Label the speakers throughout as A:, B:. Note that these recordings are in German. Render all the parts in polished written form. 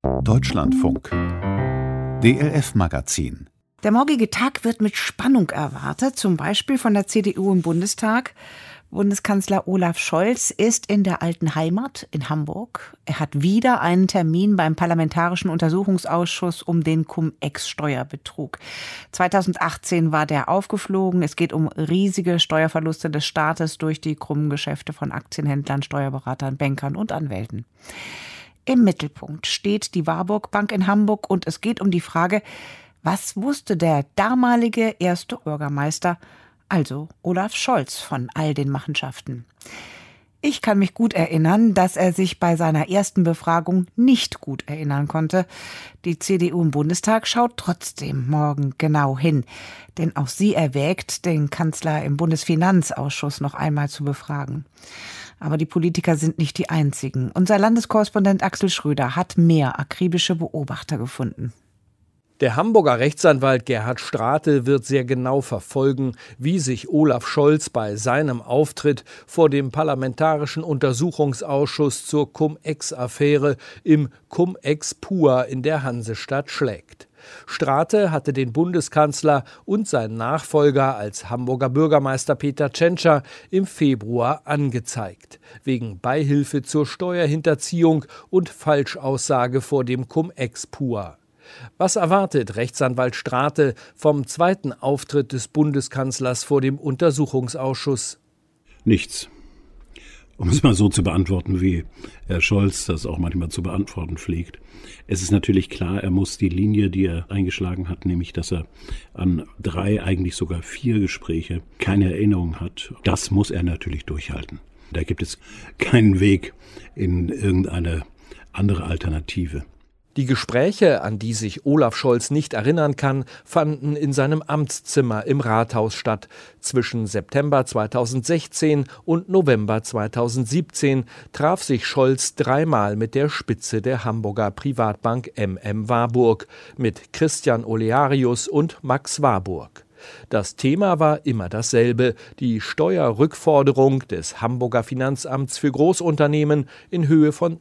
A: Deutschlandfunk. DLF-Magazin.
B: Der morgige Tag wird mit Spannung erwartet, zum Beispiel von der CDU im Bundestag. Bundeskanzler Olaf Scholz ist in der alten Heimat in Hamburg. Er hat wieder einen Termin beim Parlamentarischen Untersuchungsausschuss um den Cum-Ex-Steuerbetrug. 2018 war der aufgeflogen. Es geht um riesige Steuerverluste des Staates durch die krummen Geschäfte von Aktienhändlern, Steuerberatern, Bankern und Anwälten. Im Mittelpunkt steht die Warburg Bank in Hamburg und es geht um die Frage, was wusste der damalige erste Bürgermeister, also Olaf Scholz, von all den Machenschaften? Ich kann mich gut erinnern, dass er sich bei seiner ersten Befragung nicht gut erinnern konnte. Die CDU im Bundestag schaut trotzdem morgen genau hin. Denn auch sie erwägt, den Kanzler im Bundesfinanzausschuss noch einmal zu befragen. Aber die Politiker sind nicht die einzigen. Unser Landeskorrespondent Axel Schröder hat mehr akribische Beobachter gefunden.
C: Der Hamburger Rechtsanwalt Gerhard Strate wird sehr genau verfolgen, wie sich Olaf Scholz bei seinem Auftritt vor dem Parlamentarischen Untersuchungsausschuss zur Cum-Ex-Affäre im Cum-Ex-Pur in der Hansestadt schlägt. Strate hatte den Bundeskanzler und seinen Nachfolger als Hamburger Bürgermeister Peter Tschentscher im Februar angezeigt, wegen Beihilfe zur Steuerhinterziehung und Falschaussage vor dem Cum-Ex-Pur. Was erwartet Rechtsanwalt Strate vom zweiten Auftritt des Bundeskanzlers vor dem Untersuchungsausschuss?
D: Nichts. Um es mal so zu beantworten, wie Herr Scholz das auch manchmal zu beantworten pflegt. Es ist natürlich klar, er muss die Linie, die er eingeschlagen hat, nämlich dass er an 3, eigentlich sogar 4 Gespräche keine Erinnerung hat, das muss er natürlich durchhalten. Da gibt es keinen Weg in irgendeine andere Alternative.
C: Die Gespräche, an die sich Olaf Scholz nicht erinnern kann, fanden in seinem Amtszimmer im Rathaus statt. Zwischen September 2016 und November 2017 traf sich Scholz 3-mal mit der Spitze der Hamburger Privatbank Warburg, mit Christian Olearius und Max Warburg. Das Thema war immer dasselbe, die Steuerrückforderung des Hamburger Finanzamts für Großunternehmen in Höhe von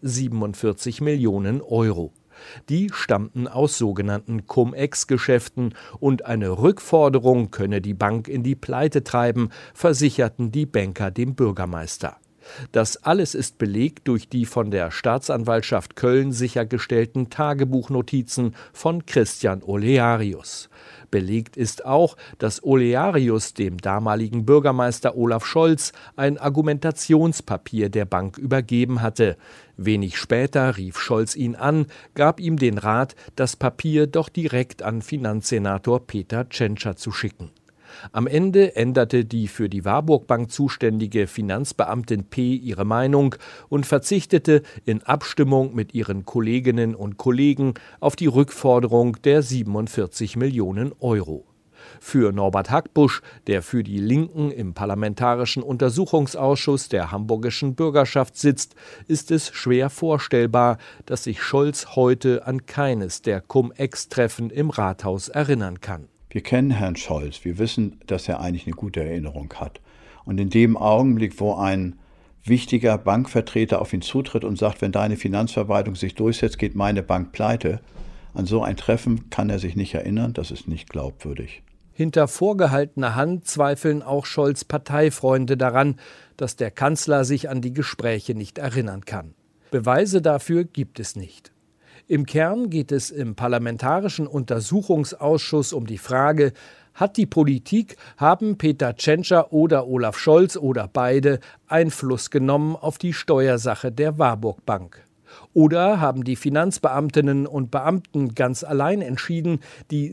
C: 47 Millionen Euro. Die stammten aus sogenannten Cum-Ex-Geschäften und eine Rückforderung könne die Bank in die Pleite treiben, versicherten die Banker dem Bürgermeister. Das alles ist belegt durch die von der Staatsanwaltschaft Köln sichergestellten Tagebuchnotizen von Christian Olearius. Belegt ist auch, dass Olearius dem damaligen Bürgermeister Olaf Scholz ein Argumentationspapier der Bank übergeben hatte. Wenig später rief Scholz ihn an, gab ihm den Rat, das Papier doch direkt an Finanzsenator Peter Tschentscher zu schicken. Am Ende änderte die für die Warburg Bank zuständige Finanzbeamtin P. ihre Meinung und verzichtete in Abstimmung mit ihren Kolleginnen und Kollegen auf die Rückforderung der 47 Millionen Euro. Für Norbert Hackbusch, der für die Linken im Parlamentarischen Untersuchungsausschuss der hamburgischen Bürgerschaft sitzt, ist es schwer vorstellbar, dass sich Scholz heute an keines der Cum-Ex-Treffen im Rathaus erinnern kann.
E: Wir kennen Herrn Scholz, wir wissen, dass er eigentlich eine gute Erinnerung hat. Und in dem Augenblick, wo ein wichtiger Bankvertreter auf ihn zutritt und sagt, wenn deine Finanzverwaltung sich durchsetzt, geht meine Bank pleite, an so ein Treffen kann er sich nicht erinnern, das ist nicht glaubwürdig.
C: Hinter vorgehaltener Hand zweifeln auch Scholz' Parteifreunde daran, dass der Kanzler sich an die Gespräche nicht erinnern kann. Beweise dafür gibt es nicht. Im Kern geht es im Parlamentarischen Untersuchungsausschuss um die Frage, hat die Politik, haben Peter Tschentscher oder Olaf Scholz oder beide Einfluss genommen auf die Steuersache der Warburg Bank? Oder haben die Finanzbeamtinnen und Beamten ganz allein entschieden, die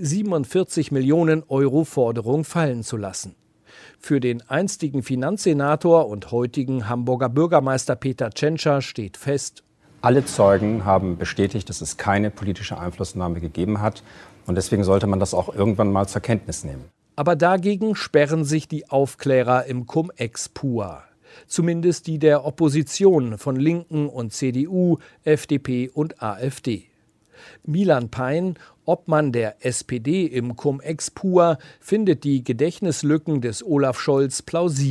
C: 47 Millionen Euro Forderung fallen zu lassen? Für den einstigen Finanzsenator und heutigen Hamburger Bürgermeister Peter Tschentscher steht fest:
F: Alle Zeugen haben bestätigt, dass es keine politische Einflussnahme gegeben hat. Und deswegen sollte man das auch irgendwann mal zur Kenntnis nehmen.
C: Aber dagegen sperren sich die Aufklärer im Cum-Ex-Pur. Zumindest die der Opposition von Linken und CDU, FDP und AfD. Milan Pein, Obmann der SPD im Cum-Ex-Pur, findet die Gedächtnislücken des Olaf Scholz plausibel.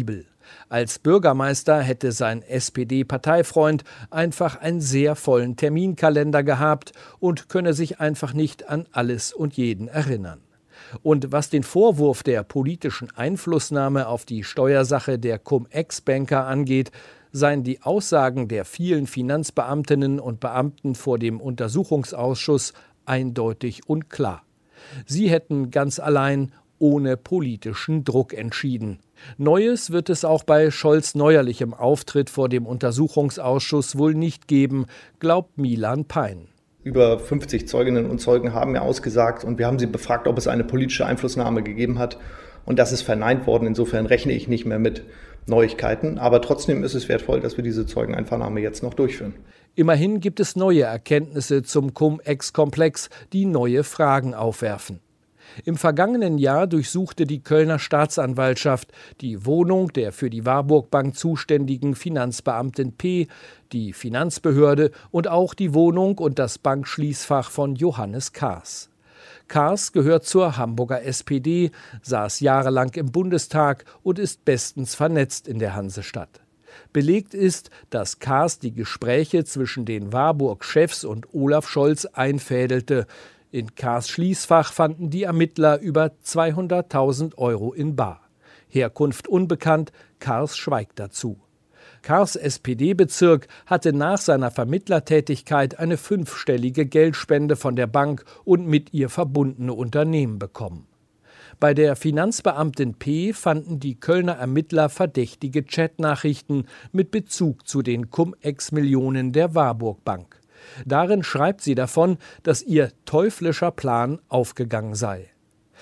C: Als Bürgermeister hätte sein SPD-Parteifreund einfach einen sehr vollen Terminkalender gehabt und könne sich einfach nicht an alles und jeden erinnern. Und was den Vorwurf der politischen Einflussnahme auf die Steuersache der Cum-Ex-Banker angeht, seien die Aussagen der vielen Finanzbeamtinnen und Beamten vor dem Untersuchungsausschuss eindeutig und klar. Sie hätten ganz allein ohne politischen Druck entschieden. Neues wird es auch bei Scholz' neuerlichem Auftritt vor dem Untersuchungsausschuss wohl nicht geben, glaubt Milan Pein.
A: Über 50 Zeuginnen und Zeugen haben mir ausgesagt und wir haben sie befragt, ob es eine politische Einflussnahme gegeben hat. Und das ist verneint worden. Insofern rechne ich nicht mehr mit Neuigkeiten. Aber trotzdem ist es wertvoll, dass wir diese Zeugeneinvernahme jetzt noch durchführen.
C: Immerhin gibt es neue Erkenntnisse zum Cum-Ex-Komplex, die neue Fragen aufwerfen. Im vergangenen Jahr durchsuchte die Kölner Staatsanwaltschaft die Wohnung der für die Warburg Bank zuständigen Finanzbeamtin P., die Finanzbehörde und auch die Wohnung und das Bankschließfach von Johannes Kahrs. Kahrs gehört zur Hamburger SPD, saß jahrelang im Bundestag und ist bestens vernetzt in der Hansestadt. Belegt ist, dass Kahrs die Gespräche zwischen den Warburg-Chefs und Olaf Scholz einfädelte. In Kahrs Schließfach fanden die Ermittler über 200.000 € in bar. Herkunft unbekannt, Kahrs schweigt dazu. Kahrs SPD-Bezirk hatte nach seiner Vermittlertätigkeit eine 5-stellige Geldspende von der Bank und mit ihr verbundene Unternehmen bekommen. Bei der Finanzbeamtin P. fanden die Kölner Ermittler verdächtige Chatnachrichten mit Bezug zu den Cum-Ex-Millionen der Warburg Bank. Darin schreibt sie davon, dass ihr teuflischer Plan aufgegangen sei.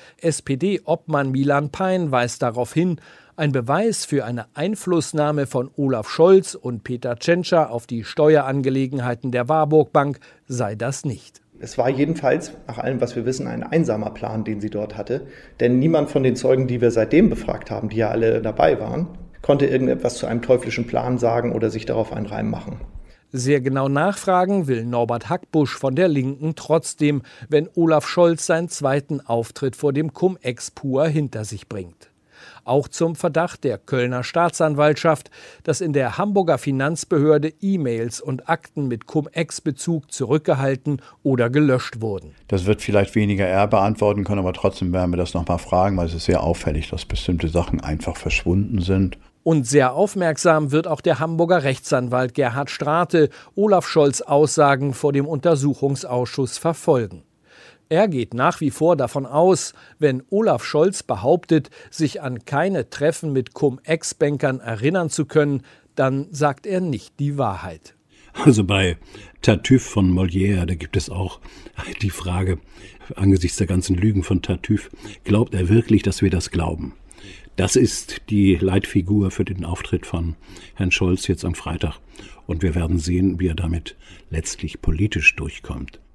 C: SPD-Obmann Milan Pein weist darauf hin, ein Beweis für eine Einflussnahme von Olaf Scholz und Peter Tschentscher auf die Steuerangelegenheiten der Warburg Bank sei das nicht.
A: Es war jedenfalls, nach allem, was wir wissen, ein einsamer Plan, den sie dort hatte. Denn niemand von den Zeugen, die wir seitdem befragt haben, die ja alle dabei waren, konnte irgendetwas zu einem teuflischen Plan sagen oder sich darauf einen Reim machen.
C: Sehr genau nachfragen will Norbert Hackbusch von der Linken trotzdem, wenn Olaf Scholz seinen zweiten Auftritt vor dem Cum-Ex-Pur hinter sich bringt. Auch zum Verdacht der Kölner Staatsanwaltschaft, dass in der Hamburger Finanzbehörde E-Mails und Akten mit Cum-Ex-Bezug zurückgehalten oder gelöscht wurden.
E: Das wird vielleicht weniger er beantworten können, aber trotzdem werden wir das nochmal fragen, weil es ist sehr auffällig, dass bestimmte Sachen einfach verschwunden sind.
C: Und sehr aufmerksam wird auch der Hamburger Rechtsanwalt Gerhard Strate Olaf Scholz' Aussagen vor dem Untersuchungsausschuss verfolgen. Er geht nach wie vor davon aus, wenn Olaf Scholz behauptet, sich an keine Treffen mit Cum-Ex-Bankern erinnern zu können, dann sagt er nicht die Wahrheit.
D: Also bei Tartuffe von Molière, da gibt es auch die Frage, angesichts der ganzen Lügen von Tartuffe, glaubt er wirklich, dass wir das glauben? Das ist die Leitfigur für den Auftritt von Herrn Scholz jetzt am Freitag. Und wir werden sehen, wie er damit letztlich politisch durchkommt.